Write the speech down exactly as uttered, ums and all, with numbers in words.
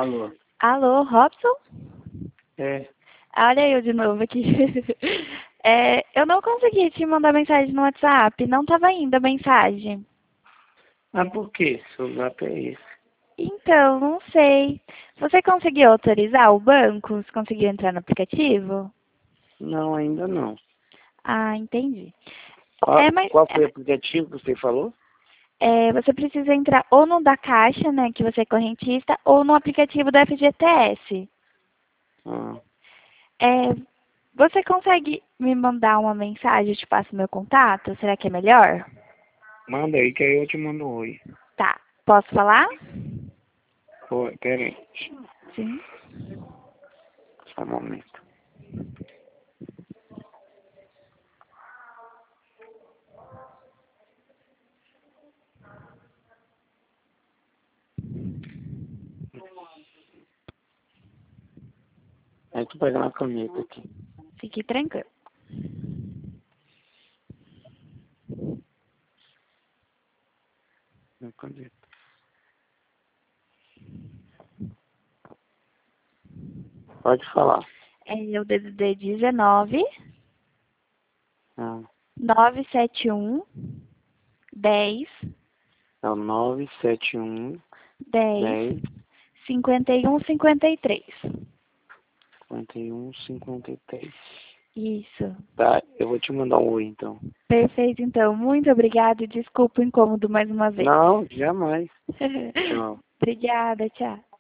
Alô? Alô, Robson? É. Olha eu de novo aqui. É, eu não consegui te mandar mensagem no WhatsApp, não estava indo a mensagem. Mas por que? Seu zap é esse? Então, não sei. Você conseguiu autorizar o banco? Você conseguiu entrar no aplicativo? Não, ainda não. Ah, entendi. Qual, É, mas qual foi o aplicativo que você falou? é, você precisa entrar ou no da Caixa, né, que você é correntista, ou no aplicativo do F G T S. Ah, É, você consegue me mandar uma mensagem? Eu te passo meu contato? Será que é melhor? manda aí que aí eu te mando um oi. Tá. Posso falar? Oi, pera aí. Sim. Só um momento. Aí tu pega na caneta aqui. Fique tranquilo. Na caneta. Pode falar. É o D D D dezenove, Ah, nove sete um, dez, é o nove sete um dez, dez cinquenta e um, cinquenta e três. cinquenta e um cinquenta e três. Isso. Tá, eu vou te mandar um oi então. Perfeito, então. Muito obrigada e desculpa o incômodo mais uma vez. Não, jamais. Tchau. Obrigada, tchau.